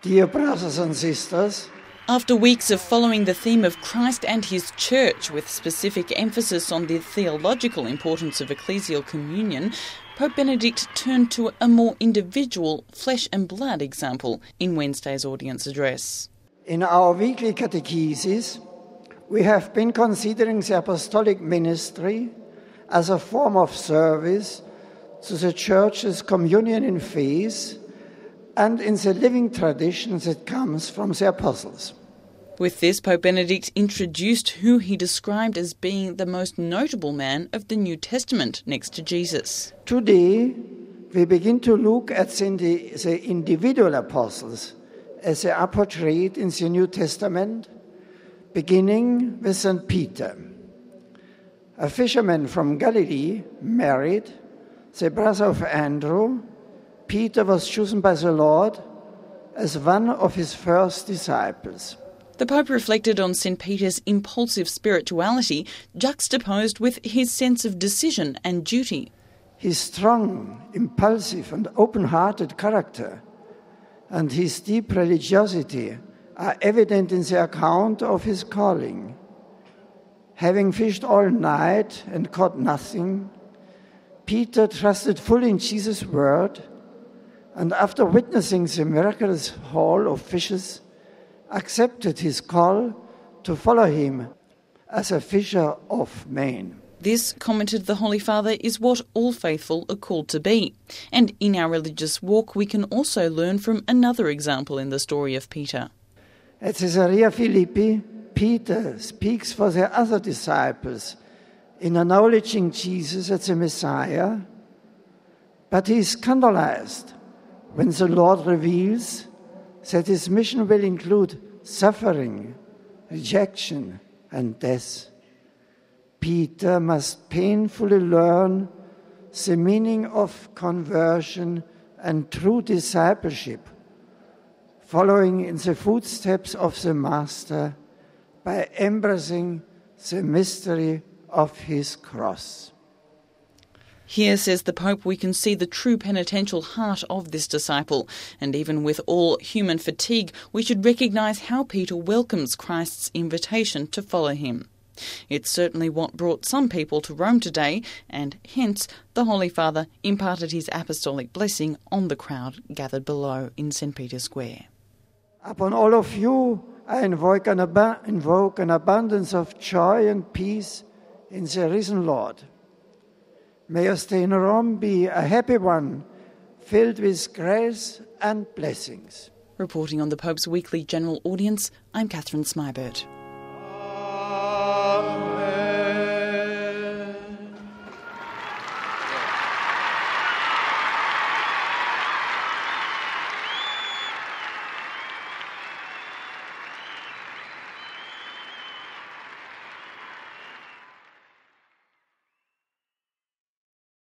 Dear brothers and sisters, after weeks of following the theme of Christ and his church with specific emphasis on the theological importance of ecclesial communion, Pope Benedict turned to a more individual, flesh and blood example in Wednesday's audience address. In our weekly catechesis, we have been considering the apostolic ministry as a form of service to the Church's communion in faith and in the living tradition that comes from the apostles. With this, Pope Benedict introduced who he described as being the most notable man of the New Testament next to Jesus. Today, we begin to look at the individual apostles as they are portrayed in the New Testament, beginning with St. Peter. A fisherman from Galilee, married, the brother of Andrew, Peter was chosen by the Lord as one of his first disciples. The Pope reflected on St. Peter's impulsive spirituality juxtaposed with his sense of decision and duty. His strong, impulsive and open-hearted character and his deep religiosity are evident in the account of his calling. Having fished all night and caught nothing, Peter trusted fully in Jesus' word, and after witnessing the miraculous haul of fishes, accepted his call to follow him as a fisher of men. This, commented the Holy Father, is what all faithful are called to be. And in our religious walk, we can also learn from another example in the story of Peter. At Caesarea Philippi, Peter speaks for the other disciples in acknowledging Jesus as the Messiah, but he is scandalized when the Lord reveals that his mission will include suffering, rejection, and death. Peter must painfully learn the meaning of conversion and true discipleship, following in the footsteps of the Master by embracing the mystery of his cross. Here, says the Pope, we can see the true penitential heart of this disciple, and even with all human fatigue, we should recognise how Peter welcomes Christ's invitation to follow him. It's certainly what brought some people to Rome today, and hence the Holy Father imparted his apostolic blessing on the crowd gathered below in St. Peter's Square. Upon all of you, I invoke an abundance of joy and peace in the risen Lord. May your stay in Rome be a happy one, filled with grace and blessings. Reporting on the Pope's weekly general audience, I'm Catherine Smybert.